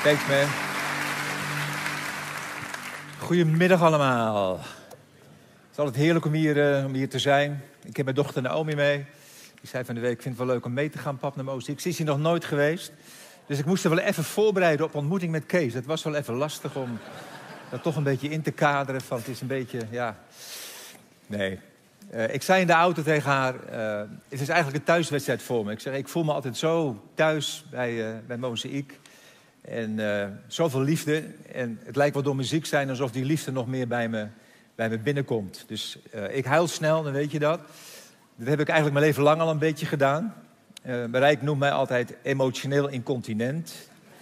Thanks, man. Goedemiddag allemaal. Het is altijd heerlijk om hier te zijn. Ik heb mijn dochter Naomi mee. Die zei van de week, ik vind het wel leuk om mee te gaan, pap, naar Mozambique. Ze is hier nog nooit geweest. Dus ik moest er wel even voorbereiden op ontmoeting met Kees. Het was wel even lastig om dat toch een beetje in te kaderen. Van het is een beetje, ja... Nee. Ik zei in de auto tegen haar, het is eigenlijk een thuiswedstrijd voor me. Ik zeg, ik voel me altijd zo thuis bij Mozambique. En zoveel liefde. En het lijkt wel door muziek zijn alsof die liefde nog meer bij me binnenkomt. Dus ik huil snel, dan weet je dat. Dat heb ik eigenlijk mijn leven lang al een beetje gedaan. Bereik noemt mij altijd emotioneel incontinent.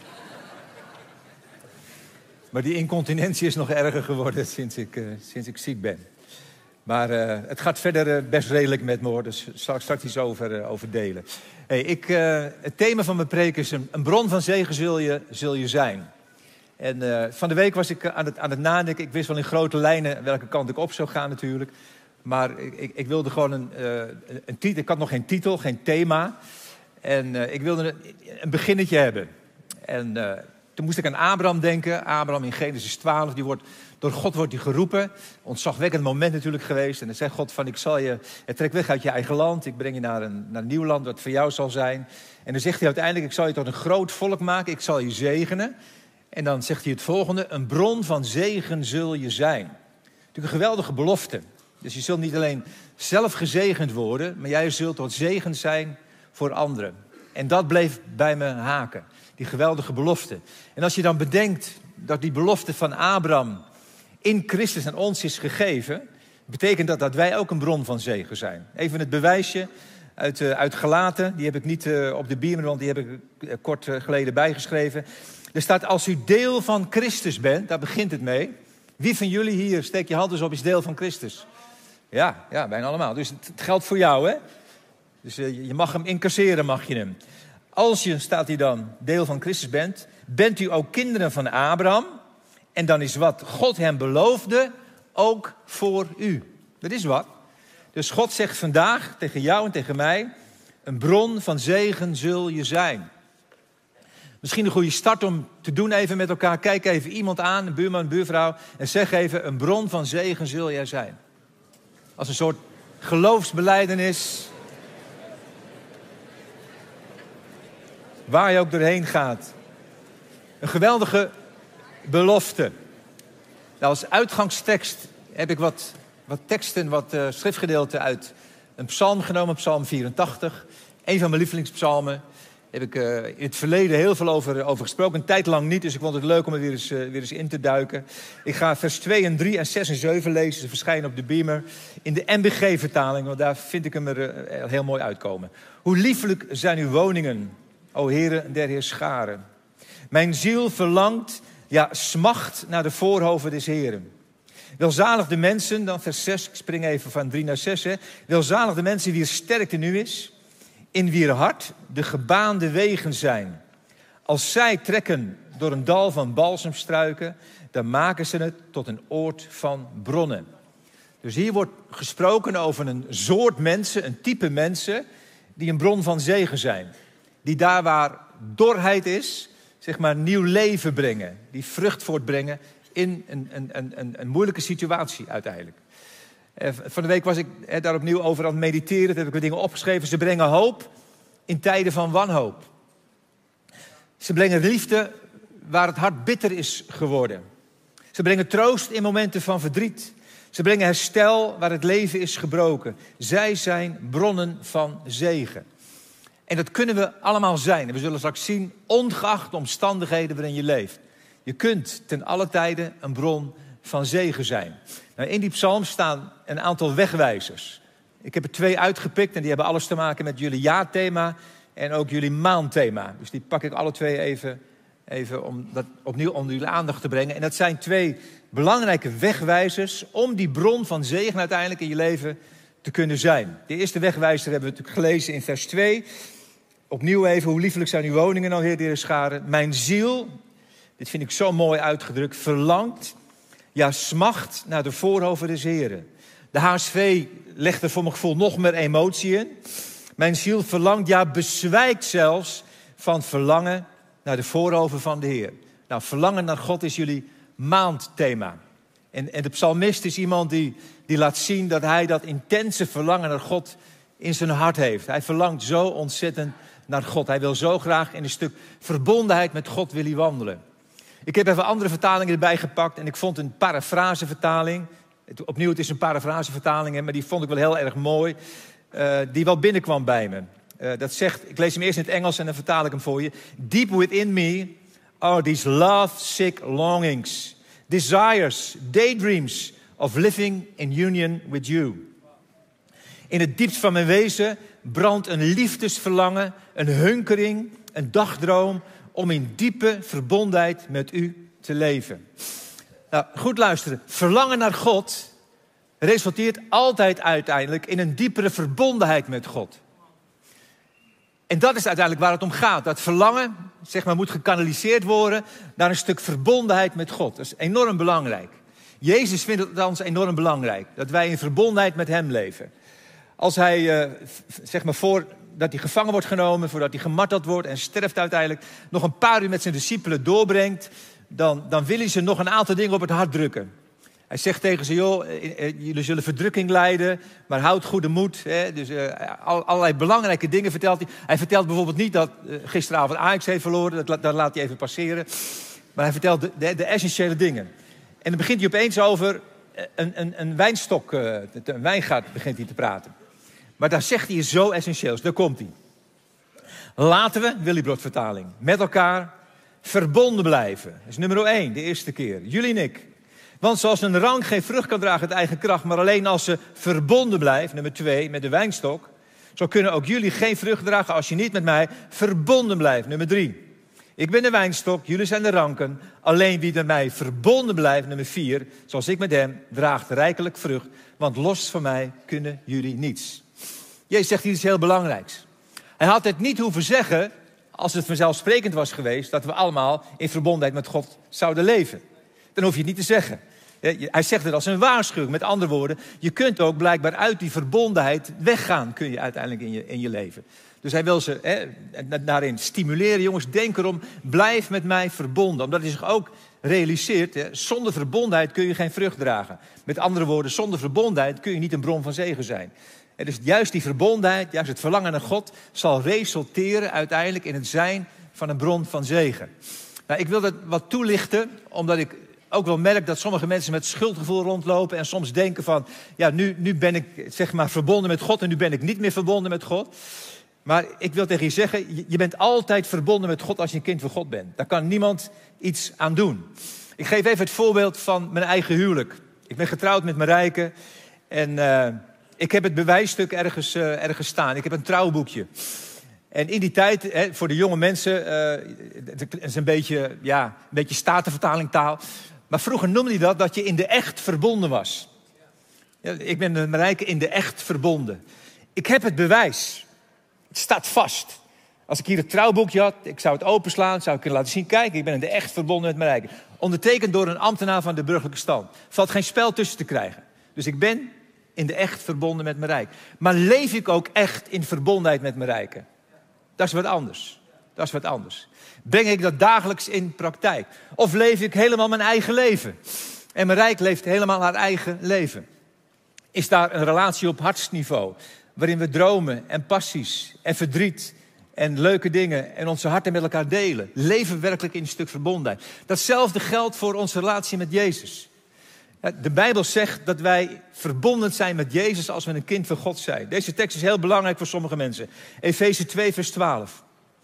Maar die incontinentie is nog erger geworden sinds ik ziek ben. Maar het gaat verder best redelijk met me, hoor. Dus zal ik straks iets over delen. Hey, het thema van mijn preek is een bron van zegen zul je zijn. En van de week was ik aan het nadenken. Ik wist wel in grote lijnen welke kant ik op zou gaan natuurlijk. Maar ik wilde gewoon een titel. Ik had nog geen titel, geen thema. En ik wilde een beginnetje hebben. En toen moest ik aan Abraham denken. Abraham in Genesis 12, door God wordt hij geroepen. Ontzagwekkend moment natuurlijk geweest. En dan zegt God van, ik zal je trek weg uit je eigen land. Ik breng je naar een nieuw land wat voor jou zal zijn. En dan zegt hij uiteindelijk, ik zal je tot een groot volk maken. Ik zal je zegenen. En dan zegt hij het volgende, een bron van zegen zul je zijn. Natuurlijk een geweldige belofte. Dus je zult niet alleen zelf gezegend worden, maar jij zult tot zegen zijn voor anderen. En dat bleef bij me haken, die geweldige belofte. En als je dan bedenkt dat die belofte van Abraham in Christus aan ons is gegeven, betekent dat wij ook een bron van zegen zijn. Even het bewijsje uit Galaten, die heb ik niet op de biermen, want die heb ik kort geleden bijgeschreven. Er staat, als u deel van Christus bent, daar begint het mee. Wie van jullie hier, steek je hand eens op, is deel van Christus? Ja, bijna allemaal. Dus het geldt voor jou, hè? Dus je mag hem incasseren, mag je hem. Als je, staat hier dan, deel van Christus bent u ook kinderen van Abraham. En dan is wat God hem beloofde ook voor u. Dat is wat. Dus God zegt vandaag tegen jou en tegen mij, een bron van zegen zul je zijn. Misschien een goede start om te doen even met elkaar. Kijk even iemand aan, een buurman, een buurvrouw. En zeg even, een bron van zegen zul jij zijn. Als een soort geloofsbelijdenis. Waar je ook doorheen gaat. Een geweldige belofte. Nou, als uitgangstekst heb ik wat teksten, wat schriftgedeelten uit een psalm genomen. Psalm 84. Een van mijn lievelingspsalmen. Daar heb ik in het verleden heel veel over gesproken. Een tijd lang niet, dus ik vond het leuk om er weer eens in te duiken. Ik ga vers 2 en 3 en 6 en 7 lezen. Ze verschijnen op de beamer in de MBG-vertaling. Want daar vind ik hem er heel mooi uitkomen. Hoe lieflijk zijn uw woningen, o Heere der Heerscharen. Mijn ziel verlangt, ja smacht naar de voorhoven des Heeren. Welzalig de mensen, dan vers 6, ik spring even van 3 naar 6. Hè. Welzalig de mensen wier sterkte nu is, in wier hart de gebaande wegen zijn. Als zij trekken door een dal van balsemstruiken, dan maken ze het tot een oord van bronnen. Dus hier wordt gesproken over een soort mensen, een type mensen, die een bron van zegen zijn. Die daar waar dorheid is, zeg maar nieuw leven brengen. Die vrucht voortbrengen in een moeilijke situatie uiteindelijk. Van de week was ik daar opnieuw over aan het mediteren. Toen heb ik wat dingen opgeschreven. Ze brengen hoop in tijden van wanhoop. Ze brengen liefde waar het hart bitter is geworden. Ze brengen troost in momenten van verdriet. Ze brengen herstel waar het leven is gebroken. Zij zijn bronnen van zegen. En dat kunnen we allemaal zijn. En we zullen straks zien, ongeacht de omstandigheden waarin je leeft. Je kunt ten alle tijden een bron van zegen zijn. Nou, in die psalm staan een aantal wegwijzers. Ik heb er 2 uitgepikt en die hebben alles te maken met jullie jaarthema en ook jullie maandthema. Dus die pak ik alle 2 even om dat opnieuw onder jullie aandacht te brengen. En dat zijn 2 belangrijke wegwijzers om die bron van zegen uiteindelijk in je leven te kunnen zijn. De eerste wegwijzer hebben we natuurlijk gelezen in vers 2. Opnieuw even, hoe liefelijk zijn uw woningen, o Heer der Scharen. Mijn ziel, dit vind ik zo mooi uitgedrukt, verlangt, ja smacht naar de voorhoven des Heren. De HSV legt er voor mijn gevoel nog meer emotie in. Mijn ziel verlangt, ja bezwijkt zelfs van verlangen naar de voorhoven van de Heer. Nou, verlangen naar God is jullie maandthema. En de psalmist is iemand die laat zien dat hij dat intense verlangen naar God in zijn hart heeft. Hij verlangt zo ontzettend naar God. Hij wil zo graag in een stuk verbondenheid met God willen wandelen. Ik heb even andere vertalingen erbij gepakt en ik vond een parafrasevertaling. Opnieuw, het is een parafrasevertaling, maar die vond ik wel heel erg mooi. Die wel binnenkwam bij me. Dat zegt, ik lees hem eerst in het Engels en dan vertaal ik hem voor je. Deep within me are these love-sick longings, desires, daydreams of living in union with you. In het diepst van mijn wezen brandt een liefdesverlangen, een hunkering, een dagdroom om in diepe verbondenheid met u te leven. Nou, goed luisteren. Verlangen naar God resulteert altijd uiteindelijk in een diepere verbondenheid met God. En dat is uiteindelijk waar het om gaat. Dat verlangen, zeg maar, moet gekanaliseerd worden naar een stuk verbondenheid met God. Dat is enorm belangrijk. Jezus vindt het althans enorm belangrijk. Dat wij in verbondenheid met hem leven. Als hij, zeg maar, voordat hij gevangen wordt genomen, voordat hij gemarteld wordt en sterft uiteindelijk, nog een paar uur met zijn discipelen doorbrengt, dan wil hij ze nog een aantal dingen op het hart drukken. Hij zegt tegen ze, joh, jullie zullen verdrukking lijden, maar houd goede moed. Hè? Dus allerlei belangrijke dingen vertelt hij. Hij vertelt bijvoorbeeld niet dat gisteravond Ajax heeft verloren, dat laat hij even passeren. Maar hij vertelt de essentiële dingen. En dan begint hij opeens over een wijnstok, een wijngaard begint hij te praten. Maar daar zegt hij iets zo essentieels, daar komt hij. Laten we, Willibrord-vertaling, met elkaar verbonden blijven. Dat is nummer 1, de eerste keer. Jullie en ik. Want zoals een rank geen vrucht kan dragen uit eigen kracht, maar alleen als ze verbonden blijft, nummer 2, met de wijnstok, zo kunnen ook jullie geen vrucht dragen als je niet met mij verbonden blijft, nummer 3. Ik ben de wijnstok, jullie zijn de ranken. Alleen wie met mij verbonden blijft, nummer 4, zoals ik met hem, draagt rijkelijk vrucht. Want los van mij kunnen jullie niets. Jezus zegt hier iets heel belangrijks. Hij had het niet hoeven zeggen als het vanzelfsprekend was geweest dat we allemaal in verbondenheid met God zouden leven. Dan hoef je het niet te zeggen. Hij zegt het als een waarschuwing. Met andere woorden, je kunt ook blijkbaar uit die verbondenheid weggaan, kun je uiteindelijk in je leven. Dus hij wil ze daarin stimuleren. Jongens, denk erom, blijf met mij verbonden. Omdat hij zich ook realiseert, zonder verbondenheid kun je geen vrucht dragen. Met andere woorden, zonder verbondenheid kun je niet een bron van zegen zijn. Dus juist die verbondenheid, juist het verlangen naar God, zal resulteren uiteindelijk in het zijn van een bron van zegen. Nou, ik wil dat wat toelichten, omdat ik ook wel merk dat sommige mensen met schuldgevoel rondlopen en soms denken van, ja, nu ben ik, zeg maar, verbonden met God en nu ben ik niet meer verbonden met God. Maar ik wil tegen je zeggen, je bent altijd verbonden met God als je een kind van God bent. Daar kan niemand iets aan doen. Ik geef even het voorbeeld van mijn eigen huwelijk. Ik ben getrouwd met Marijke en ik heb het bewijsstuk ergens staan. Ik heb een trouwboekje. En in die tijd, voor de jonge mensen, het is een beetje statenvertaling taal. Maar vroeger noemde hij dat je in de echt verbonden was. Ja, ik ben met Marijke in de echt verbonden. Ik heb het bewijs. Het staat vast. Als ik hier het trouwboekje had, ik zou het openslaan, zou ik kunnen laten zien. Kijk, ik ben in de echt verbonden met Marijke. Ondertekend door een ambtenaar van de burgerlijke stand. Valt geen spel tussen te krijgen. Dus ik ben in de echt verbonden met Marijke. Maar leef ik ook echt in verbondenheid met Marijke? Dat is wat anders. Dat is wat anders. Breng ik dat dagelijks in praktijk? Of leef ik helemaal mijn eigen leven? En Marijke leeft helemaal haar eigen leven. Is daar een relatie op hartsniveau? Waarin we dromen en passies en verdriet en leuke dingen en onze harten met elkaar delen. Leven we werkelijk in een stuk verbondenheid. Datzelfde geldt voor onze relatie met Jezus. De Bijbel zegt dat wij verbonden zijn met Jezus als we een kind van God zijn. Deze tekst is heel belangrijk voor sommige mensen. Efeze 2 vers 12.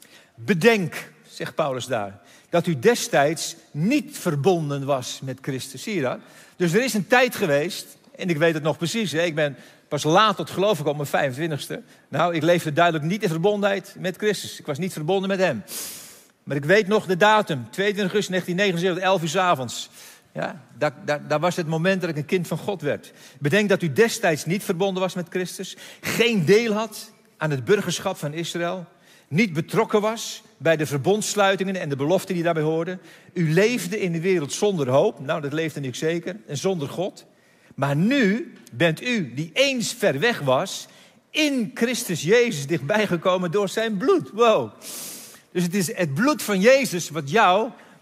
Bedenk, zegt Paulus daar, dat u destijds niet verbonden was met Christus. Zie je dat? Dus er is een tijd geweest, en ik weet het nog precies. Ik ben pas laat tot geloof gekomen op mijn 25e. Nou, ik leefde duidelijk niet in verbondenheid met Christus. Ik was niet verbonden met hem. Maar ik weet nog de datum, 22 augustus 1979, 11 uur 's avonds. Ja, daar was het moment dat ik een kind van God werd. Bedenk dat u destijds niet verbonden was met Christus. Geen deel had aan het burgerschap van Israël. Niet betrokken was bij de verbondssluitingen en de beloften die daarbij hoorden. U leefde in de wereld zonder hoop. Nou, dat leefde ik zeker. En zonder God. Maar nu bent u, die eens ver weg was, in Christus Jezus dichtbij gekomen door zijn bloed. Wow. Dus het is het bloed van Jezus wat jou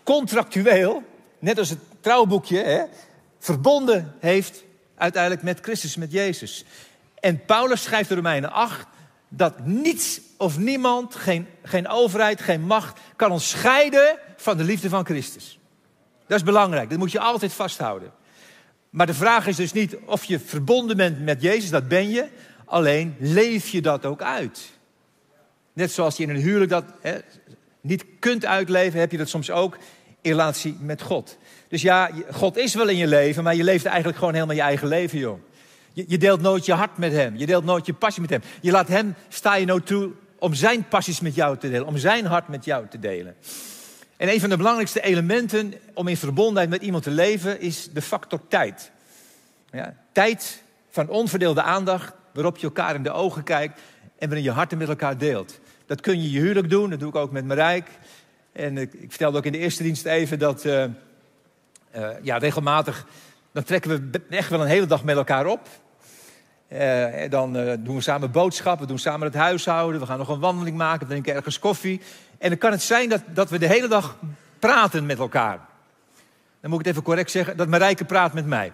contractueel, net als het trouwboekje, verbonden heeft uiteindelijk met Christus, met Jezus. En Paulus schrijft de Romeinen 8... dat niets of niemand, geen overheid, geen macht, kan ons scheiden van de liefde van Christus. Dat is belangrijk, dat moet je altijd vasthouden. Maar de vraag is dus niet of je verbonden bent met Jezus, dat ben je. Alleen leef je dat ook uit. Net zoals je in een huwelijk dat niet kunt uitleven, heb je dat soms ook in relatie met God. Dus ja, God is wel in je leven, maar je leeft eigenlijk gewoon helemaal je eigen leven, joh. Je deelt nooit je hart met hem. Je deelt nooit je passie met hem. Je laat hem, sta je nooit toe om zijn passies met jou te delen. Om zijn hart met jou te delen. En een van de belangrijkste elementen om in verbondenheid met iemand te leven is de factor tijd. Ja, tijd van onverdeelde aandacht, waarop je elkaar in de ogen kijkt en waarin je harten met elkaar deelt. Dat kun je in je huwelijk doen, dat doe ik ook met Marijke. En ik vertelde ook in de eerste dienst even dat regelmatig, dan trekken we echt wel een hele dag met elkaar op. Dan doen we samen boodschappen, we doen samen het huishouden, we gaan nog een wandeling maken, we drinken ergens koffie. En dan kan het zijn dat we de hele dag praten met elkaar. Dan moet ik het even correct zeggen, dat Marijke praat met mij.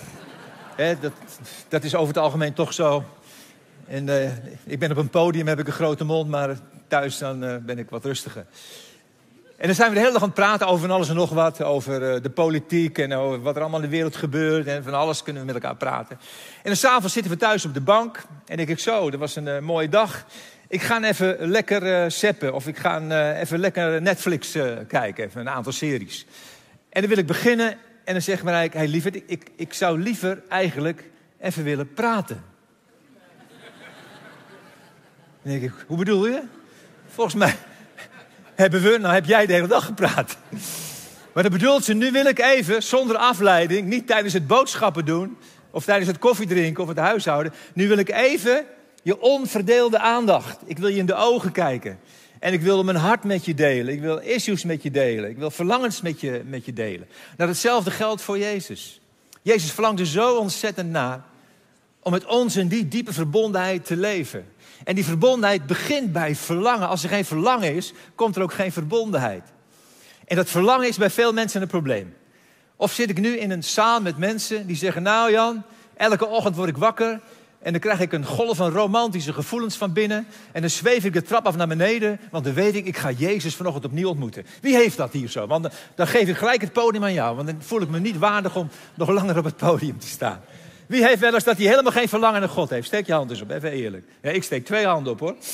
Dat is over het algemeen toch zo. En ik ben op een podium, heb ik een grote mond, maar thuis dan ben ik wat rustiger. En dan zijn we de hele dag aan het praten over van alles en nog wat. Over de politiek en over wat er allemaal in de wereld gebeurt. En van alles kunnen we met elkaar praten. En dan 's avonds zitten we thuis op de bank. En denk ik zo, dat was een mooie dag. Ik ga even lekker zappen. Of ik ga even lekker Netflix kijken. Even een aantal series. En dan wil ik beginnen. En dan zegt Marijke, hey lieverd, ik zou liever eigenlijk even willen praten. Dan denk ik, hoe bedoel je? Volgens mij heb jij de hele dag gepraat. Maar dat bedoelt ze, nu wil ik even, zonder afleiding, niet tijdens het boodschappen doen, of tijdens het koffiedrinken of het huishouden. Nu wil ik even je onverdeelde aandacht. Ik wil je in de ogen kijken. En ik wil mijn hart met je delen. Ik wil issues met je delen. Ik wil verlangens met je delen. Nou, hetzelfde geldt voor Jezus. Jezus verlangt er zo ontzettend naar om met ons in die diepe verbondenheid te leven. En die verbondenheid begint bij verlangen. Als er geen verlangen is, komt er ook geen verbondenheid. En dat verlangen is bij veel mensen een probleem. Of zit ik nu in een zaal met mensen die zeggen, nou Jan, elke ochtend word ik wakker en dan krijg ik een golf van romantische gevoelens van binnen. En dan zweef ik de trap af naar beneden, want dan weet ik ga Jezus vanochtend opnieuw ontmoeten. Wie heeft dat hier zo? Want dan geef ik gelijk het podium aan jou, want dan voel ik me niet waardig om nog langer op het podium te staan. Wie heeft wel eens dat hij helemaal geen verlangen naar God heeft? Steek je hand eens op, even eerlijk. Ja, ik steek 2 handen op, hoor.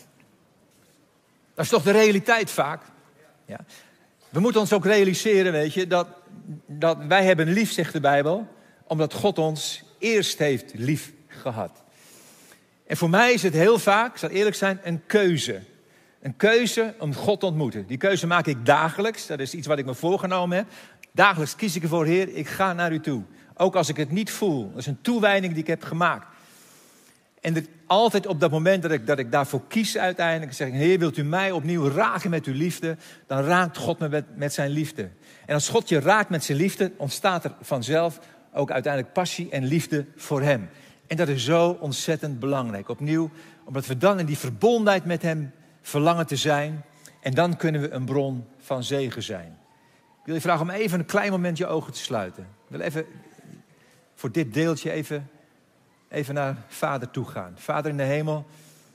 Dat is toch de realiteit vaak? Ja. We moeten ons ook realiseren, weet je, dat wij hebben lief, zegt de Bijbel, omdat God ons eerst heeft lief gehad. En voor mij is het heel vaak, ik zal eerlijk zijn, een keuze. Een keuze om God te ontmoeten. Die keuze maak ik dagelijks. Dat is iets wat ik me voorgenomen heb. Dagelijks kies ik ervoor, Heer, ik ga naar u toe. Ook als ik het niet voel. Dat is een toewijding die ik heb gemaakt. En altijd op dat moment dat ik daarvoor kies uiteindelijk, zeg ik, Heer, wilt u mij opnieuw raken met uw liefde? Dan raakt God me met zijn liefde. En als God je raakt met zijn liefde, ontstaat er vanzelf ook uiteindelijk passie en liefde voor hem. En dat is zo ontzettend belangrijk. Opnieuw, omdat we dan in die verbondenheid met hem verlangen te zijn. En dan kunnen we een bron van zegen zijn. Ik wil je vragen om even een klein moment je ogen te sluiten. Ik wil even voor dit deeltje even naar Vader toe gaan. Vader in de hemel,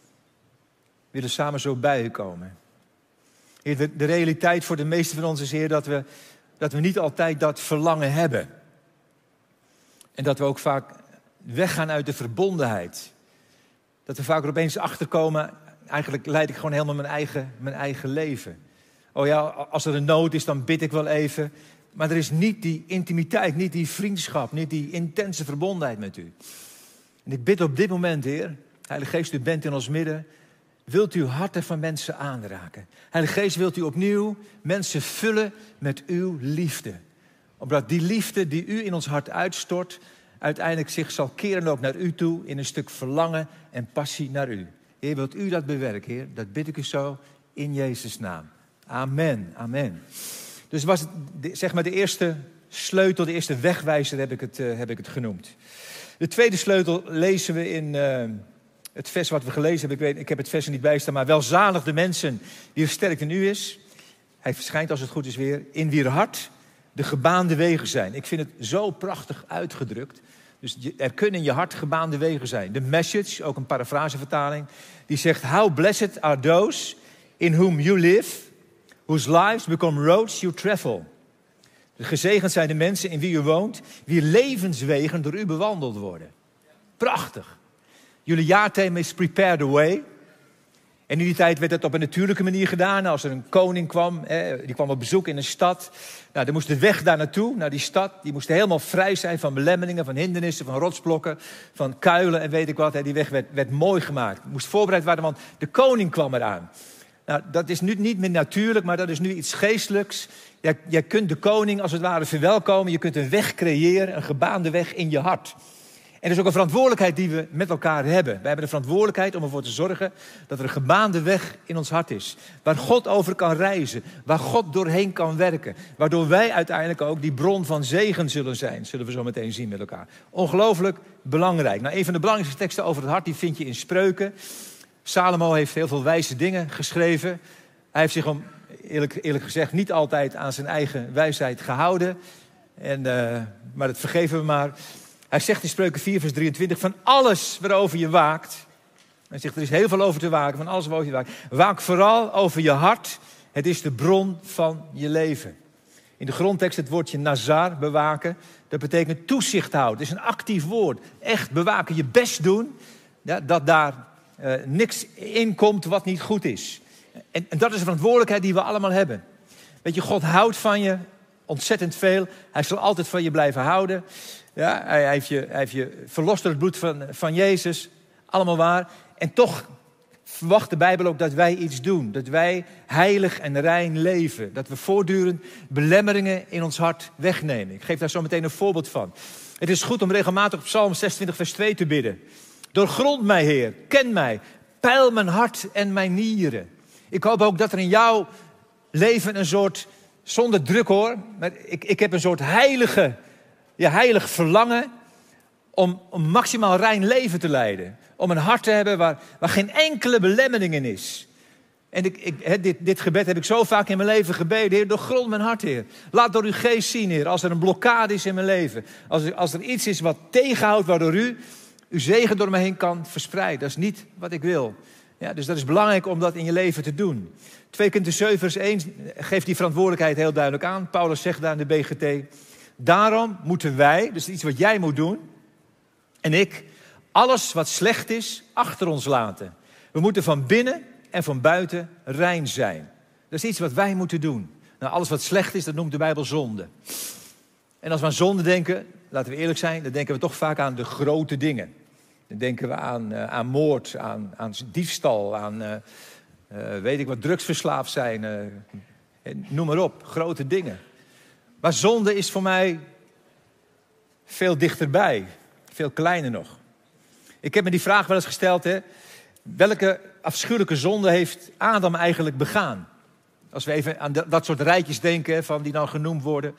we willen samen zo bij u komen. Heer, de realiteit voor de meesten van ons is, Heer, dat we niet altijd dat verlangen hebben. En dat we ook vaak weggaan uit de verbondenheid. Dat we vaak er opeens achterkomen, eigenlijk leid ik gewoon helemaal mijn eigen leven. Oh ja, als er een nood is, dan bid ik wel even. Maar er is niet die intimiteit, niet die vriendschap, niet die intense verbondenheid met u. En ik bid op dit moment, Heer, Heilige Geest, u bent in ons midden. Wilt u harten van mensen aanraken? Heilige Geest, wilt u opnieuw mensen vullen met uw liefde? Omdat die liefde die u in ons hart uitstort, uiteindelijk zich zal keren ook naar u toe in een stuk verlangen en passie naar u. Heer, wilt u dat bewerken, Heer? Dat bid ik u zo in Jezus' naam. Amen, amen. Dus was het, zeg maar, de eerste sleutel, de eerste wegwijzer heb ik het genoemd. De tweede sleutel lezen we in het vers wat we gelezen hebben. Ik heb het vers er niet bij staan, maar welzalig de mensen die sterk in u is. Hij verschijnt als het goed is weer. In wier hart de gebaande wegen zijn. Ik vind het zo prachtig uitgedrukt. Dus er kunnen in je hart gebaande wegen zijn. De Message, ook een parafrasevertaling, die zegt: How blessed are those in whom you live, whose lives become roads you travel. Dus gezegend zijn de mensen in wie u woont, wie levenswegen door u bewandeld worden. Prachtig. Jullie jaarthema is Prepare the Way. En in die tijd werd het op een natuurlijke manier gedaan. Als er een koning kwam, die kwam op bezoek in een stad. Nou, dan moest de weg daar naartoe, naar die stad. Die moest helemaal vrij zijn van belemmeringen, van hindernissen, van rotsblokken, van kuilen en weet ik wat. Die weg werd mooi gemaakt. Moest voorbereid worden, want de koning kwam eraan. Nou, dat is nu niet meer natuurlijk, maar dat is nu iets geestelijks. Jij kunt de koning als het ware verwelkomen. Je kunt een weg creëren, een gebaande weg in je hart. En dat is ook een verantwoordelijkheid die we met elkaar hebben. Wij hebben de verantwoordelijkheid om ervoor te zorgen dat er een gebaande weg in ons hart is. Waar God over kan reizen. Waar God doorheen kan werken. Waardoor wij uiteindelijk ook die bron van zegen zullen zijn. Zullen we zo meteen zien met elkaar. Ongelooflijk belangrijk. Nou, een van de belangrijkste teksten over het hart die vind je in Spreuken. Salomo heeft heel veel wijze dingen geschreven. Hij heeft zich eerlijk gezegd niet altijd aan zijn eigen wijsheid gehouden. Maar dat vergeven we maar. Hij zegt in Spreuken 4 vers 23... van alles waarover je waakt. Hij zegt er is heel veel over te waken. Van alles waarover je waakt. Waak vooral over je hart. Het is de bron van je leven. In de grondtekst het woordje nazar, bewaken. Dat betekent toezicht houden. Het is een actief woord. Echt bewaken, je best doen. Ja, dat daar niks in komt wat niet goed is. En dat is de verantwoordelijkheid die we allemaal hebben. Weet je, God houdt van je ontzettend veel. Hij zal altijd van je blijven houden. Ja, hij heeft je verlost door het bloed van Jezus. Allemaal waar. En toch verwacht de Bijbel ook dat wij iets doen. Dat wij heilig en rein leven. Dat we voortdurend belemmeringen in ons hart wegnemen. Ik geef daar zo meteen een voorbeeld van. Het is goed om regelmatig op Psalm 26 vers 2 te bidden. Doorgrond mij, Heer. Ken mij. Peil mijn hart en mijn nieren. Ik hoop ook dat er in jouw leven een soort, zonder druk hoor, maar ik heb een soort heilig verlangen om maximaal rein leven te leiden. Om een hart te hebben waar geen enkele belemmering in is. En dit gebed heb ik zo vaak in mijn leven gebeden. Heer, doorgrond mijn hart, Heer. Laat door uw geest zien, Heer, als er een blokkade is in mijn leven. Als er iets is wat tegenhoudt, waardoor uw zegen door me heen kan verspreiden. Dat is niet wat ik wil. Ja, dus dat is belangrijk om dat in je leven te doen. 2 Korinthe 7 vers 1 geeft die verantwoordelijkheid heel duidelijk aan. Paulus zegt daar in de BGT. Daarom moeten wij, dus iets wat jij moet doen, en ik, alles wat slecht is, achter ons laten. We moeten van binnen en van buiten rein zijn. Dat is iets wat wij moeten doen. Nou, alles wat slecht is, dat noemt de Bijbel zonde. En als we aan zonde denken, laten we eerlijk zijn, dan denken we toch vaak aan de grote dingen. Dan denken we aan moord, aan diefstal, aan weet ik wat, drugsverslaafd zijn. Noem maar op, grote dingen. Maar zonde is voor mij veel dichterbij, veel kleiner nog. Ik heb me die vraag wel eens gesteld, hè. Welke afschuwelijke zonde heeft Adam eigenlijk begaan? Als we even aan dat soort rijtjes denken, van die dan genoemd worden.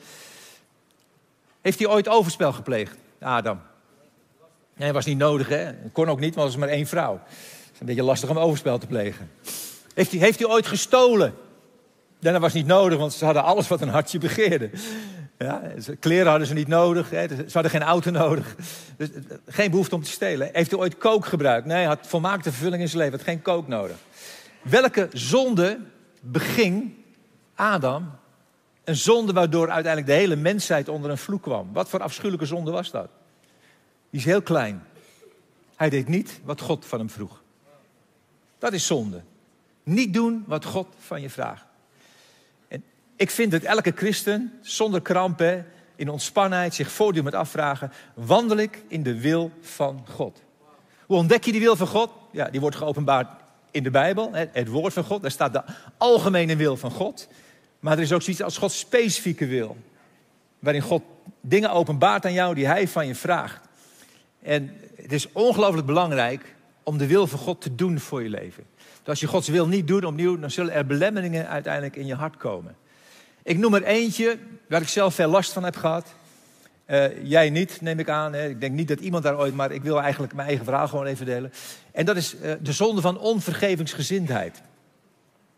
Heeft hij ooit overspel gepleegd, Adam? Nee, dat was niet nodig, hè. Kon ook niet, want er was maar 1 vrouw. Het is een beetje lastig om overspel te plegen. Heeft hij ooit gestolen? Nee, dat was niet nodig, want ze hadden alles wat een hartje begeerde. Ja, kleren hadden ze niet nodig, hè. Ze hadden geen auto nodig. Dus geen behoefte om te stelen. Heeft hij ooit kook gebruikt? Nee, hij had volmaakte vervulling in zijn leven, had geen kook nodig. Welke zonde beging Adam? Een zonde waardoor uiteindelijk de hele mensheid onder een vloek kwam. Wat voor afschuwelijke zonde was dat? Die is heel klein. Hij deed niet wat God van hem vroeg. Dat is zonde. Niet doen wat God van je vraagt. En ik vind dat elke christen zonder kramp, in ontspannenheid, zich voortdurend moet afvragen: wandel ik in de wil van God? Hoe ontdek je die wil van God? Ja, die wordt geopenbaard in de Bijbel, het woord van God. Daar staat de algemene wil van God. Maar er is ook zoiets als Gods specifieke wil. Waarin God dingen openbaart aan jou die hij van je vraagt. En het is ongelooflijk belangrijk om de wil van God te doen voor je leven. Dus als je Gods wil niet doet opnieuw, dan zullen er belemmeringen uiteindelijk in je hart komen. Ik noem er eentje waar ik zelf veel last van heb gehad. Jij niet, neem ik aan. Ik denk niet dat iemand daar ooit, maar ik wil eigenlijk mijn eigen verhaal gewoon even delen. En dat is de zonde van onvergevingsgezindheid.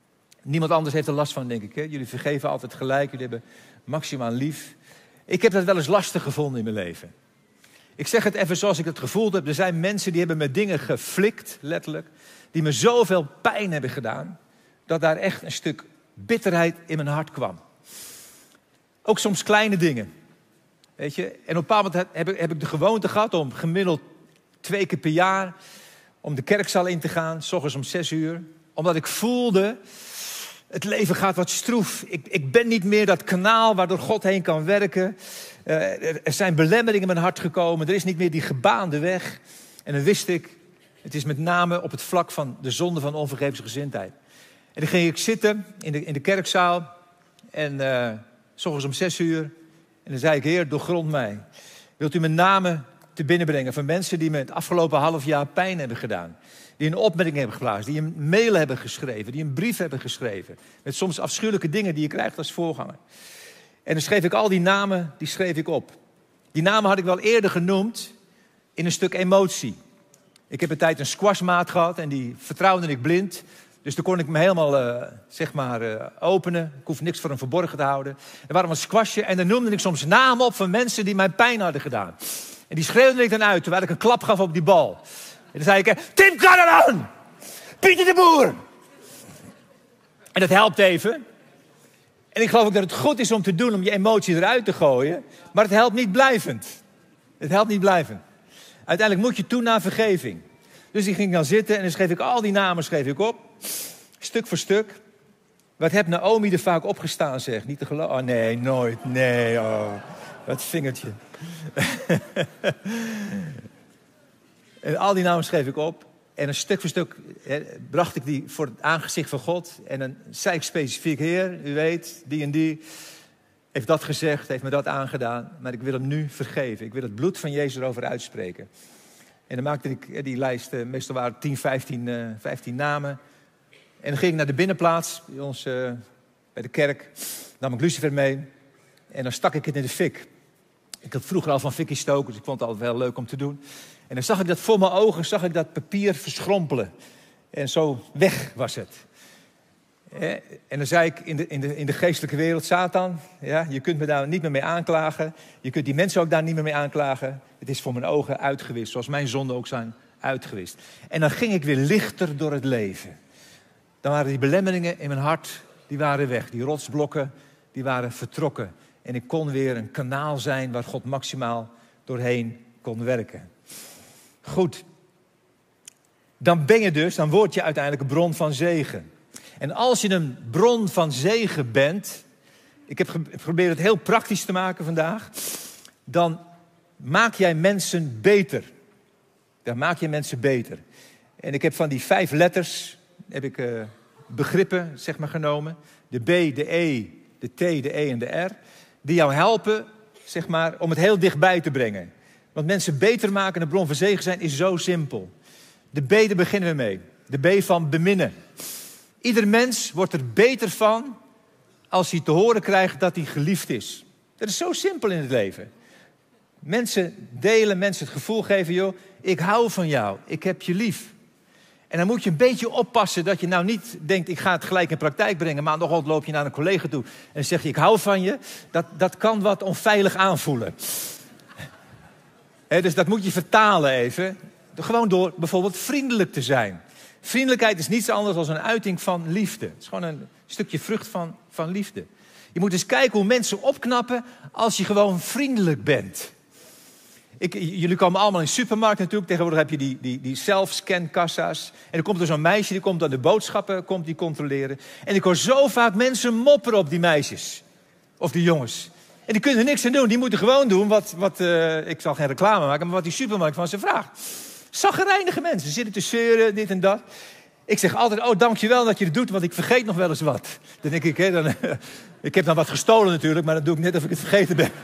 Niemand anders heeft er last van, denk ik. Hè? Jullie vergeven altijd gelijk, jullie hebben maximaal lief. Ik heb dat wel eens lastig gevonden in mijn leven. Ik zeg het even zoals ik het gevoeld heb. Er zijn mensen die hebben me dingen geflikt, letterlijk. Die me zoveel pijn hebben gedaan. Dat daar echt een stuk bitterheid in mijn hart kwam. Ook soms kleine dingen. Weet je? En op een bepaald moment heb ik de gewoonte gehad om gemiddeld 2 keer per jaar om de kerkzaal in te gaan. 's Ochtends om 6 uur. Omdat ik voelde, het leven gaat wat stroef. Ik ben niet meer dat kanaal waardoor God heen kan werken. Er zijn belemmeringen in mijn hart gekomen. Er is niet meer die gebaande weg. En dan wist ik, het is met name op het vlak van de zonde van onvergevensgezindheid. En dan ging ik zitten in de kerkzaal. En 's ochtends om 6 uur. En dan zei ik, Heer, doorgrond mij. Wilt u mijn namen te binnenbrengen van mensen die me het afgelopen half jaar pijn hebben gedaan. Die een opmerking hebben geplaatst. Die een mail hebben geschreven. Die een brief hebben geschreven. Met soms afschuwelijke dingen die je krijgt als voorganger. En dan schreef ik al die namen, die schreef ik op. Die namen had ik wel eerder genoemd in een stuk emotie. Ik heb een tijd een squashmaat gehad en die vertrouwde ik blind. Dus toen kon ik me helemaal, openen. Ik hoef niks voor hem verborgen te houden. Er waren wat squashje en dan noemde ik soms namen op van mensen die mij pijn hadden gedaan. En die schreeuwde ik dan uit, terwijl ik een klap gaf op die bal. En dan zei ik, Tim Kanaran! Pieter de Boer! En dat helpt even. En ik geloof ook dat het goed is om te doen, om je emotie eruit te gooien. Maar het helpt niet blijvend. Het helpt niet blijvend. Uiteindelijk moet je toe naar vergeving. Dus ik ging dan zitten en dan schreef ik al die namen op. Stuk voor stuk. Wat heb Naomi er vaak opgestaan, zeg. Niet te geloven. Oh nee, nooit. Nee, oh. Wat vingertje. En al die namen schreef ik op. En een stuk voor stuk bracht ik die voor het aangezicht van God. En dan zei ik specifiek, Heer, u weet, die en die heeft dat gezegd, heeft me dat aangedaan. Maar ik wil hem nu vergeven. Ik wil het bloed van Jezus erover uitspreken. En dan maakte ik die lijst, meestal waren 10, 15 namen. En dan ging ik naar de binnenplaats, bij ons, bij de kerk. Nam ik lucifer mee. En dan stak ik het in de fik. Ik had vroeger al van fikkie stoken, dus ik vond het altijd wel leuk om te doen. En dan zag ik dat voor mijn ogen, zag ik dat papier verschrompelen. En zo weg was het. En dan zei ik in de geestelijke wereld, Satan, ja, je kunt me daar niet meer mee aanklagen. Je kunt die mensen ook daar niet meer mee aanklagen. Het is voor mijn ogen uitgewist, zoals mijn zonden ook zijn uitgewist. En dan ging ik weer lichter door het leven. Dan waren die belemmeringen in mijn hart, die waren weg. Die rotsblokken, die waren vertrokken. En ik kon weer een kanaal zijn waar God maximaal doorheen kon werken. Goed. Dan word je uiteindelijk een bron van zegen. En als je een bron van zegen bent, ik heb geprobeerd het heel praktisch te maken vandaag, dan maak jij mensen beter. Dan maak je mensen beter. En ik heb van die 5 letters, begrippen genomen. De B, de E, de T, de E en de R. Die jou helpen, om het heel dichtbij te brengen. Want mensen beter maken en een bron van zegen zijn is zo simpel. De B, daar beginnen we mee. De B van beminnen. Ieder mens wordt er beter van als hij te horen krijgt dat hij geliefd is. Dat is zo simpel in het leven. Mensen delen, mensen het gevoel geven, joh, ik hou van jou, ik heb je lief. En dan moet je een beetje oppassen dat je nou niet denkt, ik ga het gelijk in praktijk brengen. Maar nog loop je naar een collega toe en zeg je, ik hou van je. Dat kan wat onveilig aanvoelen. Dus dat moet je vertalen even. Gewoon door bijvoorbeeld vriendelijk te zijn. Vriendelijkheid is niets anders dan een uiting van liefde. Het is gewoon een stukje vrucht van liefde. Je moet eens kijken hoe mensen opknappen als je gewoon vriendelijk bent. Jullie komen allemaal in de supermarkt natuurlijk. Tegenwoordig heb je die self-scan-kassa's. En er komt er zo'n meisje, die komt dan de boodschappen die controleren. En ik hoor zo vaak mensen mopperen op die meisjes. Of die jongens. En die kunnen er niks aan doen. Die moeten gewoon doen wat ik zal geen reclame maken, maar wat die supermarkt van ze vraagt. Chagrijnige mensen, ze zitten te zeuren, dit en dat. Ik zeg altijd, dankjewel dat je het doet, want ik vergeet nog wel eens wat. Dan denk ik, ik heb dan wat gestolen natuurlijk, maar dan doe ik net of ik het vergeten ben.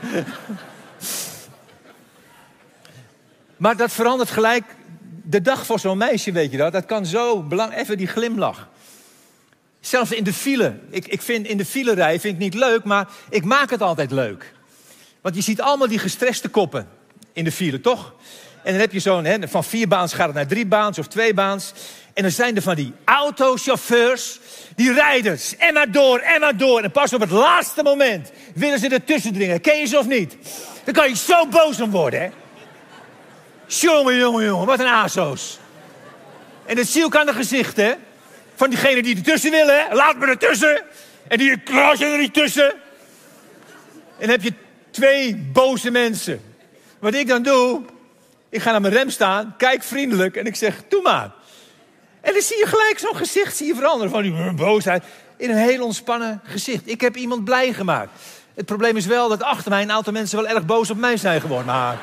Maar dat verandert gelijk de dag voor zo'n meisje, weet je dat. Dat kan zo belangrijk, even die glimlach. Zelfs in de file. Ik vind in de filerij vind ik niet leuk, maar ik maak het altijd leuk. Want je ziet allemaal die gestreste koppen in de file, toch? En dan heb je zo'n, van 4 baans gaat het naar 3 baans of 2 baans. En dan zijn er van die autochauffeurs, die rijden en maar door en maar door. En pas op het laatste moment willen ze ertussen dringen. Ken je ze of niet? Dan kan je zo boos om worden, hè. Jongen, wat een aso's. En dat zie je ook aan de gezichten, hè. Van diegenen die ertussen willen, hè. Laat me ertussen. En die kras je er niet tussen. En dan heb je 2 boze mensen. Wat ik dan doe, ik ga naar mijn rem staan, kijk vriendelijk en ik zeg, doe maar. En dan zie je gelijk zo'n gezicht veranderen van die boosheid in een heel ontspannen gezicht. Ik heb iemand blij gemaakt. Het probleem is wel dat achter mij een aantal mensen wel erg boos op mij zijn geworden. Maar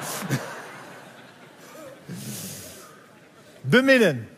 beminnen.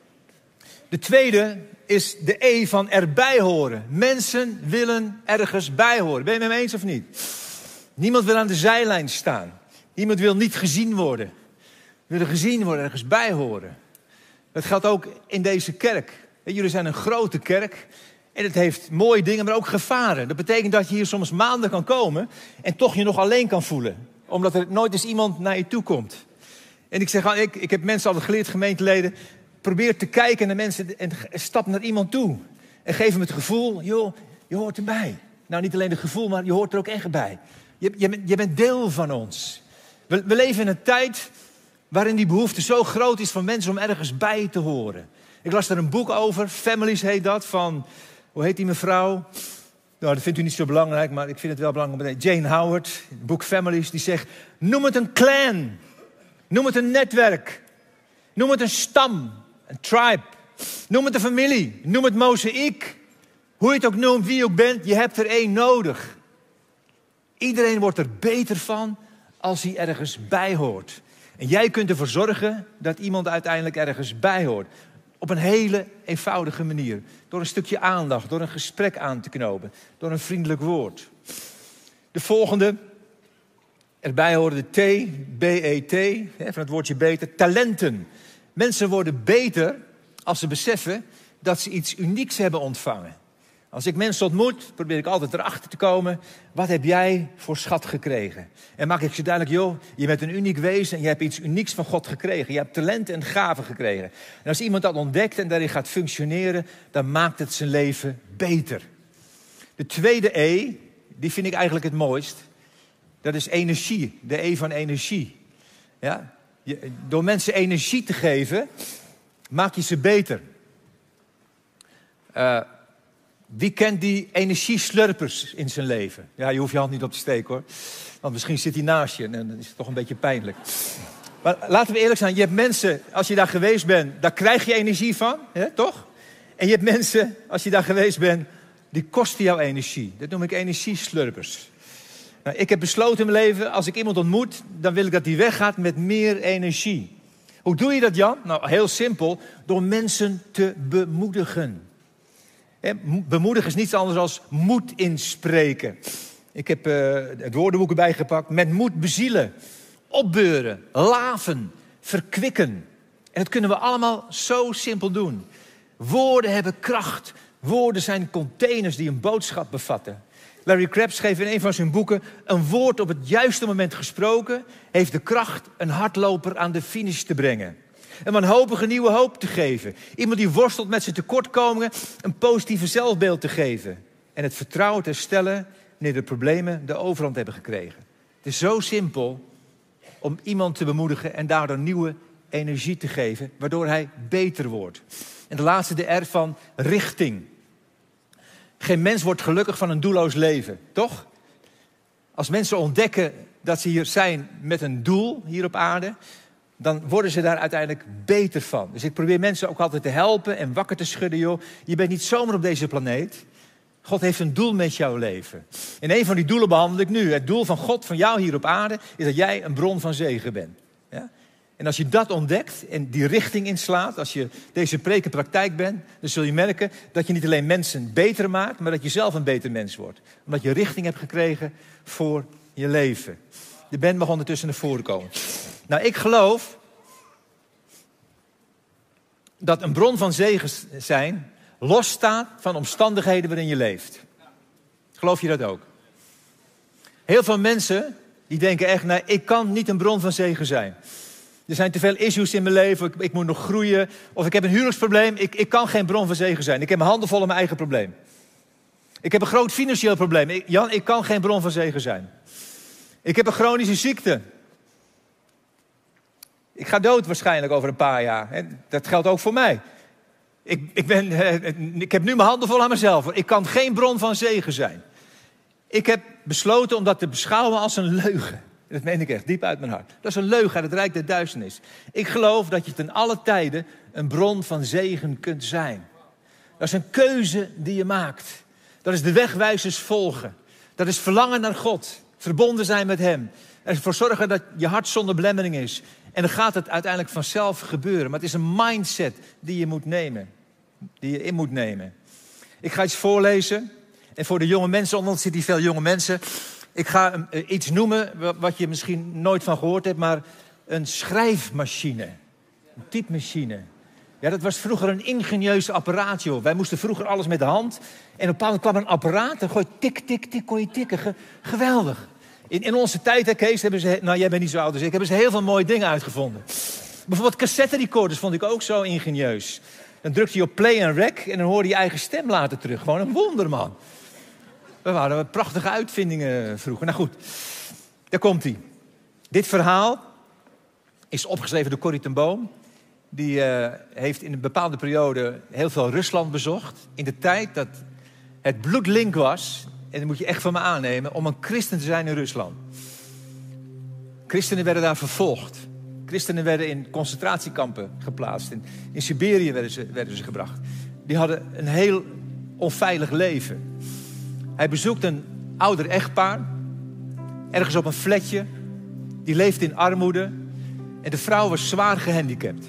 De tweede is de E van erbij horen. Mensen willen ergens bij horen. Ben je het met me eens of niet? Niemand wil aan de zijlijn staan. Niemand wil niet gezien worden. Willen gezien worden, ergens bij horen. Dat geldt ook in deze kerk. Jullie zijn een grote kerk. En het heeft mooie dingen, maar ook gevaren. Dat betekent dat je hier soms maanden kan komen en toch je nog alleen kan voelen. Omdat er nooit eens iemand naar je toe komt. En ik zeg, ik heb mensen altijd geleerd, gemeenteleden. Probeer te kijken naar mensen en stap naar iemand toe. En geef hem het gevoel, joh, je hoort erbij. Nou, niet alleen het gevoel, maar je hoort er ook echt bij. Je bent deel van ons. We leven in een tijd waarin die behoefte zo groot is van mensen om ergens bij te horen. Ik las er een boek over, Families heet dat, van, hoe heet die mevrouw? Nou, dat vindt u niet zo belangrijk, maar ik vind het wel belangrijk. Jane Howard, het boek Families, die zegt, noem het een clan. Noem het een netwerk. Noem het een stam, een tribe. Noem het een familie. Noem het mozaïek. Hoe je het ook noemt, wie je ook bent, je hebt er 1 nodig. Iedereen wordt er beter van als hij ergens bij hoort. En jij kunt ervoor zorgen dat iemand uiteindelijk ergens bij hoort. Op een hele eenvoudige manier. Door een stukje aandacht, door een gesprek aan te knopen. Door een vriendelijk woord. De volgende, erbij horen de T, B-E-T, van het woordje beter, talenten. Mensen worden beter als ze beseffen dat ze iets unieks hebben ontvangen. Als ik mensen ontmoet, probeer ik altijd erachter te komen, wat heb jij voor schat gekregen? En maak ik ze duidelijk, joh, je bent een uniek wezen en je hebt iets unieks van God gekregen. Je hebt talenten en gaven gekregen. En als iemand dat ontdekt en daarin gaat functioneren, dan maakt het zijn leven beter. De tweede E, die vind ik eigenlijk het mooist. Dat is energie, de E van energie. Ja? Door mensen energie te geven, maak je ze beter. Wie kent die energieslurpers in zijn leven? Ja, je hoeft je hand niet op te steken hoor. Want misschien zit hij naast je en dan is het toch een beetje pijnlijk. Maar laten we eerlijk zijn, je hebt mensen, als je daar geweest bent, daar krijg je energie van, hè, toch? En je hebt mensen, als je daar geweest bent, die kosten jou energie. Dat noem ik energieslurpers. Nou, ik heb besloten in mijn leven, als ik iemand ontmoet, dan wil ik dat die weggaat met meer energie. Hoe doe je dat, Jan? Nou, heel simpel, door mensen te bemoedigen. Bemoedigen is niets anders dan moed inspreken. Ik heb het woordenboek erbij gepakt. Met moed bezielen, opbeuren, laven, verkwikken. En dat kunnen we allemaal zo simpel doen. Woorden hebben kracht. Woorden zijn containers die een boodschap bevatten. Larry Crabb schreef in een van zijn boeken, een woord op het juiste moment gesproken heeft de kracht een hardloper aan de finish te brengen. Een wanhopige nieuwe hoop te geven. Iemand die worstelt met zijn tekortkomingen een positieve zelfbeeld te geven. En het vertrouwen te herstellen wanneer de problemen de overhand hebben gekregen. Het is zo simpel om iemand te bemoedigen en daardoor nieuwe energie te geven, waardoor hij beter wordt. En de laatste, de R van richting. Geen mens wordt gelukkig van een doelloos leven, toch? Als mensen ontdekken dat ze hier zijn met een doel hier op aarde, dan worden ze daar uiteindelijk beter van. Dus ik probeer mensen ook altijd te helpen en wakker te schudden, joh. Je bent niet zomaar op deze planeet. God heeft een doel met jouw leven. En een van die doelen behandel ik nu. Het doel van God, van jou hier op aarde, is dat jij een bron van zegen bent. Ja? En als je dat ontdekt en die richting inslaat, als je deze preek in praktijk bent, dan zul je merken dat je niet alleen mensen beter maakt, maar dat je zelf een beter mens wordt. Omdat je richting hebt gekregen voor je leven. De band mag ondertussen naar voren komen. Nou, ik geloof dat een bron van zegen zijn losstaat van omstandigheden waarin je leeft. Geloof je dat ook? Heel veel mensen die denken echt, nee, ik kan niet een bron van zegen zijn. Er zijn te veel issues in mijn leven. Ik moet nog groeien. Of ik heb een huwelijksprobleem. Ik kan geen bron van zegen zijn. Ik heb mijn handen vol aan mijn eigen probleem. Ik heb een groot financieel probleem. Jan, ik kan geen bron van zegen zijn. Ik heb een chronische ziekte. Ik ga dood waarschijnlijk over een paar jaar. Dat geldt ook voor mij. Ik heb nu mijn handen vol aan mezelf. Ik kan geen bron van zegen zijn. Ik heb besloten om dat te beschouwen als een leugen. Dat meen ik echt, diep uit mijn hart. Dat is een leugen uit het rijk der duisternis. Ik geloof dat je ten alle tijden een bron van zegen kunt zijn. Dat is een keuze die je maakt. Dat is de wegwijzers volgen. Dat is verlangen naar God. Verbonden zijn met Hem. Ervoor zorgen dat je hart zonder belemmering is. En dan gaat het uiteindelijk vanzelf gebeuren. Maar het is een mindset die je moet nemen. Die je in moet nemen. Ik ga iets voorlezen. En voor de jonge mensen, onder ons zitten hier veel jonge mensen. Ik ga iets noemen wat je misschien nooit van gehoord hebt. Maar een schrijfmachine. Een typemachine. Ja, dat was vroeger een ingenieus apparaat, joh. Wij moesten vroeger alles met de hand. En op een bepaald moment kwam een apparaat. En gooi tik, tik, tik, kon je tikken. Geweldig. In onze tijd, hè, Kees, hebben ze... Nou, jij bent niet zo oud als ik. Hebben ze heel veel mooie dingen uitgevonden. Bijvoorbeeld cassette recorders vond ik ook zo ingenieus. Dan drukte je op play en rec. En dan hoorde je eigen stem later terug. Gewoon een wonder, man. We waren prachtige uitvindingen vroeger. Nou goed, daar komt hij. Dit verhaal is opgeschreven door Corrie ten Boom. Die heeft in een bepaalde periode heel veel Rusland bezocht. In de tijd dat het bloedlink was, en dat moet je echt van me aannemen, om een christen te zijn in Rusland. Christenen werden daar vervolgd. Christenen werden in concentratiekampen geplaatst. In Siberië werden ze gebracht. Die hadden een heel onveilig leven. Hij bezoekt een ouder echtpaar. Ergens op een flatje. Die leefde in armoede. En de vrouw was zwaar gehandicapt.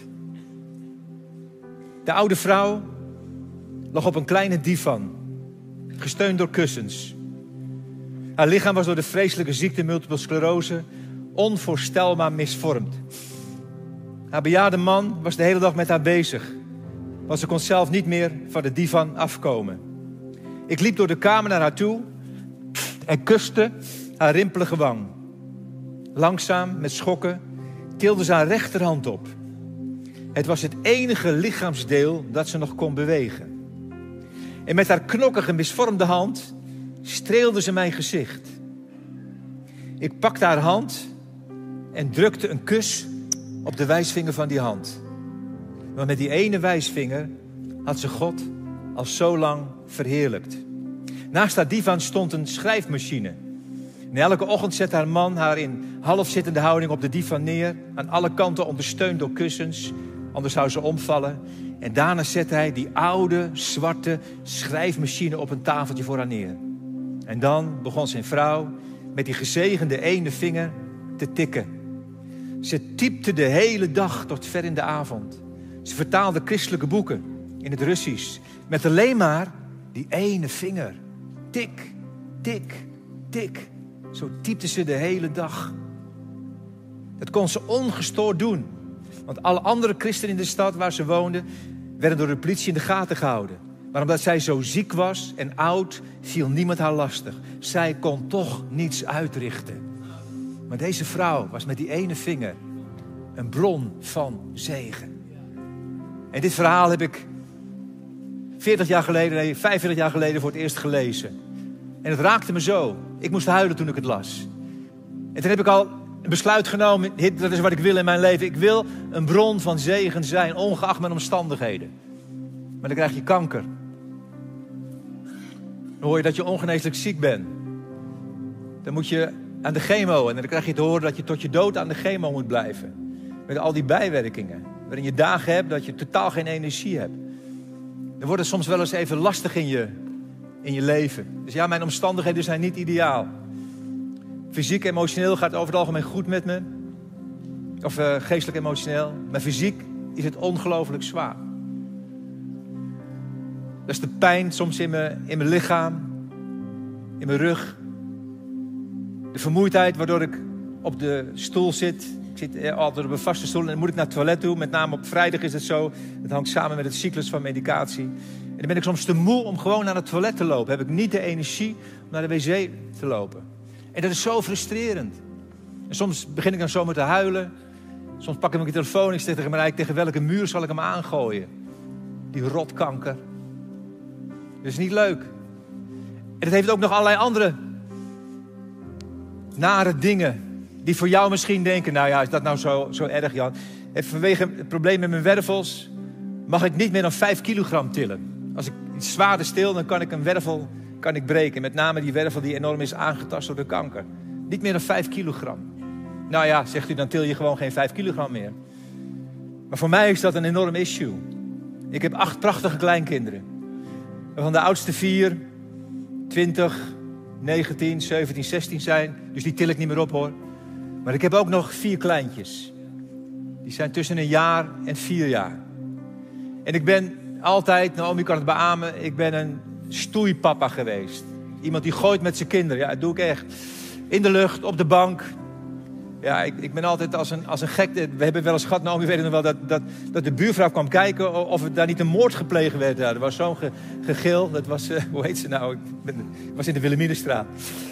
De oude vrouw lag op een kleine divan. Gesteund door kussens. Haar lichaam was door de vreselijke ziekte multiple sclerose onvoorstelbaar misvormd. Haar bejaarde man was de hele dag met haar bezig. Want ze kon zelf niet meer van de divan afkomen. Ik liep door de kamer naar haar toe en kuste haar rimpelige wang. Langzaam, met schokken, tilde ze haar rechterhand op. Het was het enige lichaamsdeel dat ze nog kon bewegen. En met haar knokkige, misvormde hand streelde ze mijn gezicht. Ik pakte haar hand en drukte een kus op de wijsvinger van die hand. Maar met die ene wijsvinger had ze God al zo lang verheerlijkt. Naast haar divan stond een schrijfmachine. En elke ochtend zette haar man haar in halfzittende houding op de divan neer. Aan alle kanten ondersteund door kussens. Anders zou ze omvallen. En daarna zette hij die oude, zwarte schrijfmachine op een tafeltje voor haar neer. En dan begon zijn vrouw met die gezegende ene vinger te tikken. Ze typte de hele dag tot ver in de avond. Ze vertaalde christelijke boeken in het Russisch. Met alleen maar die ene vinger. Tik, tik, tik. Zo typte ze de hele dag. Dat kon ze ongestoord doen. Want alle andere christenen in de stad waar ze woonden werden door de politie in de gaten gehouden. Maar omdat zij zo ziek was en oud, viel niemand haar lastig. Zij kon toch niets uitrichten. Maar deze vrouw was met die ene vinger een bron van zegen. En dit verhaal heb ik 45 jaar geleden voor het eerst gelezen. En het raakte me zo. Ik moest huilen toen ik het las. En toen heb ik al een besluit genomen. Dat is wat ik wil in mijn leven. Ik wil een bron van zegen zijn, ongeacht mijn omstandigheden. Maar dan krijg je kanker. Dan hoor je dat je ongeneeslijk ziek bent. Dan moet je aan de chemo. En dan krijg je te horen dat je tot je dood aan de chemo moet blijven. Met al die bijwerkingen. Waarin je dagen hebt dat je totaal geen energie hebt. Dan wordt het soms wel eens even lastig in je leven. Dus ja, mijn omstandigheden zijn niet ideaal. Fysiek, emotioneel gaat het over het algemeen goed met me. Of geestelijk, emotioneel. Maar fysiek is het ongelooflijk zwaar. Dat is de pijn soms in mijn lichaam. In mijn rug. De vermoeidheid waardoor ik op de stoel zit. Ik zit altijd op een vaste stoel en dan moet ik naar het toilet toe. Met name op vrijdag is het zo. Dat hangt samen met het cyclus van medicatie. En dan ben ik soms te moe om gewoon naar het toilet te lopen. Heb ik niet de energie om naar de wc te lopen. En dat is zo frustrerend. En soms begin ik dan zomaar te huilen. Soms pak ik mijn telefoon en ik zeg tegen Marijke, tegen welke muur zal ik hem aangooien? Die rotkanker. Dat is niet leuk. En het heeft ook nog allerlei andere nare dingen. Die voor jou misschien denken, nou ja, is dat nou zo erg, Jan? En vanwege het probleem met mijn wervels mag ik niet meer dan 5 kilogram tillen. Als ik iets zwaarder til, dan kan ik een wervel breken. Met name die wervel die enorm is aangetast door de kanker. Niet meer dan 5 kilogram. Nou ja, zegt u, dan til je gewoon geen 5 kilogram meer. Maar voor mij is dat een enorm issue. Ik heb 8 prachtige kleinkinderen. Waarvan de oudste 4, 20, 19, 17, 16 zijn. Dus die til ik niet meer op, hoor. Maar ik heb ook nog 4 kleintjes. Die zijn tussen 1 jaar en 4 jaar. En ik ben altijd, Naomi kan het beamen, ik ben een stoeipapa geweest. Iemand die gooit met zijn kinderen. Ja, dat doe ik echt. In de lucht, op de bank. Ja, ik ben altijd als een gek. We hebben wel eens gehad, Naomi weet nog wel, dat de buurvrouw kwam kijken of er daar niet een moord gepleegd werd. Ja, er was zo'n gegil. Dat was, hoe heet ze nou? Ik was in de Wilhelminastraat.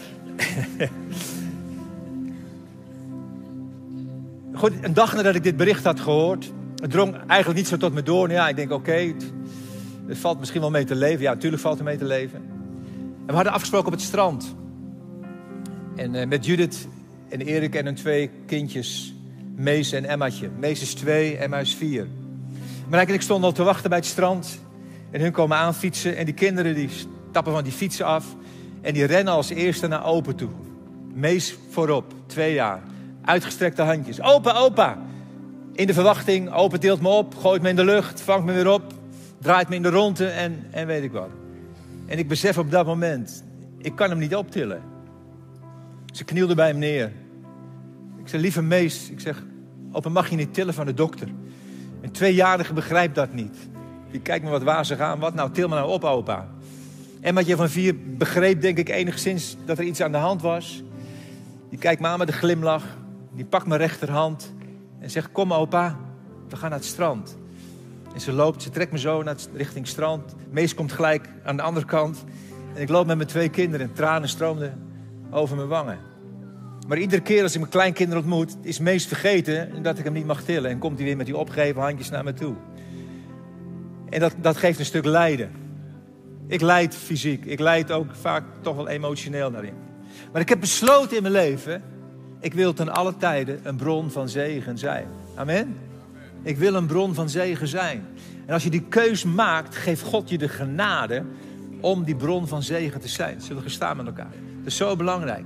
Goed, een dag nadat ik dit bericht had gehoord, het drong eigenlijk niet zo tot me door. Ja, ik denk, oké, het valt misschien wel mee te leven. Ja, natuurlijk valt er mee te leven. En we hadden afgesproken op het strand. En met Judith en Erik en hun 2 kindjes, Mees en Emmaatje. Mees is 2, Emma is 4. Marijke en ik stonden al te wachten bij het strand. En hun komen aanfietsen. En die kinderen die stappen van die fietsen af. En die rennen als eerste naar opa toe. Mees voorop, 2 jaar. Uitgestrekte handjes. Opa, opa. In de verwachting, opa tilt me op, gooit me in de lucht, vangt me weer op. Draait me in de ronde en weet ik wat. En ik besef op dat moment, ik kan hem niet optillen. Ze knielde bij hem neer. Ik zei, lieve Mees, ik zeg, opa mag je niet tillen van de dokter. Een 2-jarige begrijpt dat niet. Die kijkt me wat wazig aan. Wat nou, til me nou op, opa. Emmaatje van 4 begreep denk ik enigszins dat er iets aan de hand was. Die kijkt me aan met een glimlach. Die pakt mijn rechterhand en zegt, kom opa, we gaan naar het strand. En ze trekt me zo richting het strand. Mees komt gelijk aan de andere kant. En ik loop met mijn 2 kinderen en tranen stroomden over mijn wangen. Maar iedere keer als ik mijn kleinkinderen ontmoet, is Mees vergeten dat ik hem niet mag tillen. En komt hij weer met die opgeheven handjes naar me toe. En dat geeft een stuk lijden. Ik lijd fysiek. Ik lijd ook vaak toch wel emotioneel daarin. Maar ik heb besloten in mijn leven, ik wil ten alle tijden een bron van zegen zijn. Amen? Ik wil een bron van zegen zijn. En als je die keus maakt, geeft God je de genade om die bron van zegen te zijn. Zullen we staan met elkaar? Dat is zo belangrijk.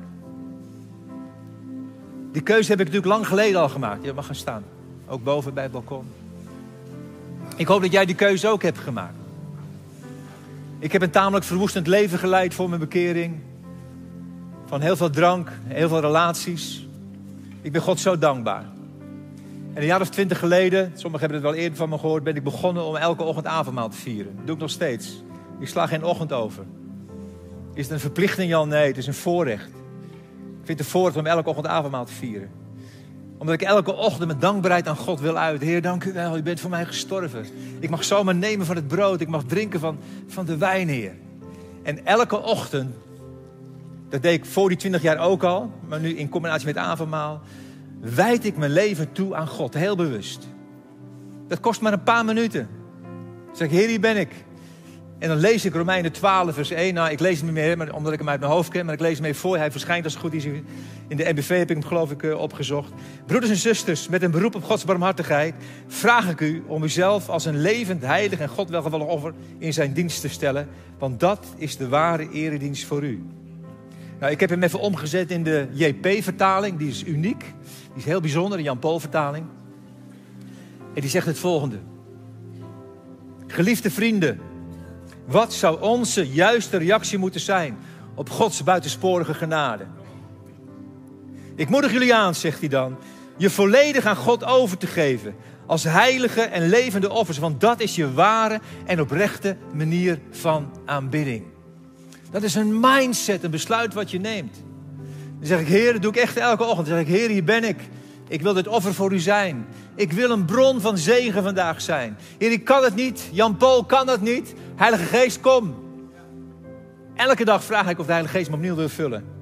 Die keuze heb ik natuurlijk lang geleden al gemaakt. Je mag gaan staan. Ook boven bij het balkon. Ik hoop dat jij die keuze ook hebt gemaakt. Ik heb een tamelijk verwoestend leven geleid voor mijn bekering. Van heel veel drank, heel veel relaties. Ik ben God zo dankbaar. En een jaar of 20 geleden, sommigen hebben het wel eerder van me gehoord, ben ik begonnen om elke ochtend avondmaal te vieren. Dat doe ik nog steeds. Ik sla geen ochtend over. Is het een verplichting, Jan? Nee, het is een voorrecht. Ik vind het een voorrecht om elke ochtend avondmaal te vieren. Omdat ik elke ochtend met dankbaarheid aan God wil uit. Heer, dank u wel, u bent voor mij gestorven. Ik mag zomaar nemen van het brood. Ik mag drinken van de wijn, Heer. En elke ochtend, dat deed ik voor die 20 jaar ook al, maar nu in combinatie met avondmaal, wijd ik mijn leven toe aan God, heel bewust. Dat kost maar een paar minuten. Dan zeg ik, Heer, hier ben ik. En dan lees ik Romeinen 12, vers 1. Nou, ik lees het niet meer, omdat ik hem uit mijn hoofd ken. Maar ik lees hem even voor. Hij verschijnt als het goed is. In de NBV heb ik hem geloof ik opgezocht. Broeders en zusters, met een beroep op Gods barmhartigheid vraag ik u om uzelf als een levend, heilig en God welgevallig offer in zijn dienst te stellen. Want dat is de ware eredienst voor u. Nou, ik heb hem even omgezet in de JP-vertaling. Die is uniek. Die is heel bijzonder, de Jan Paul-vertaling. En die zegt het volgende. Geliefde vrienden, wat zou onze juiste reactie moeten zijn op Gods buitensporige genade? Ik moedig jullie aan, zegt hij dan, je volledig aan God over te geven als heilige en levende offers. Want dat is je ware en oprechte manier van aanbidding. Dat is een mindset, een besluit wat je neemt. Dan zeg ik, Heer, dat doe ik echt elke ochtend. Dan zeg ik, Heer, hier ben ik. Ik wil dit offer voor u zijn. Ik wil een bron van zegen vandaag zijn. Heer, ik kan het niet. Jan Paul kan het niet. Heilige Geest, kom. Elke dag vraag ik of de Heilige Geest me opnieuw wil vullen.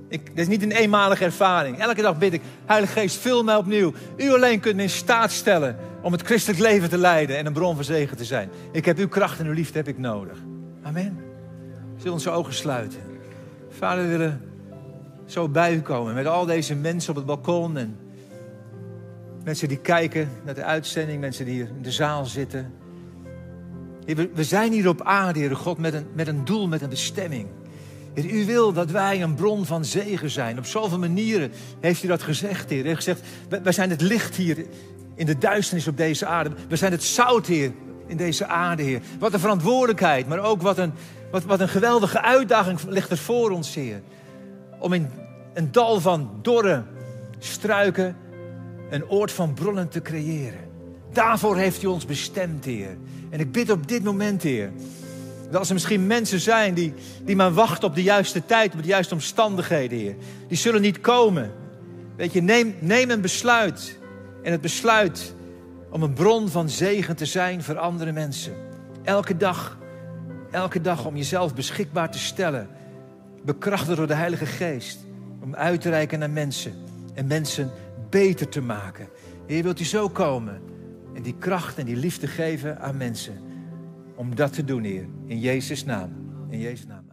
Dat is niet een eenmalige ervaring. Elke dag bid ik, Heilige Geest, vul mij opnieuw. U alleen kunt me in staat stellen om het christelijk leven te leiden en een bron van zegen te zijn. Ik heb uw kracht en uw liefde heb ik nodig. Amen. Zullen we onze ogen sluiten. Vader, we willen zo bij u komen met al deze mensen op het balkon en mensen die kijken naar de uitzending, mensen die hier in de zaal zitten. Heer, we zijn hier op aarde, Heer God, met een doel, met een bestemming. Heer, u wil dat wij een bron van zegen zijn. Op zoveel manieren heeft u dat gezegd, Heer. U heeft gezegd, wij zijn het licht hier in de duisternis op deze aarde. We zijn het zout, Heer, in deze aarde, Heer. Wat een verantwoordelijkheid, maar ook wat een geweldige uitdaging ligt er voor ons, Heer. Om in een dal van dorre struiken een oord van bronnen te creëren. Daarvoor heeft u ons bestemd, Heer. En ik bid op dit moment, Heer, dat als er misschien mensen zijn die maar wachten op de juiste tijd, op de juiste omstandigheden, Heer. Die zullen niet komen. Weet je, neem een besluit. En het besluit om een bron van zegen te zijn voor andere mensen. Elke dag om jezelf beschikbaar te stellen. Bekrachtigd door de Heilige Geest. Om uit te reiken naar mensen. En mensen beter te maken. Heer, wilt u zo komen. En die kracht en die liefde geven aan mensen. Om dat te doen, Heer. In Jezus' naam. In Jezus' naam.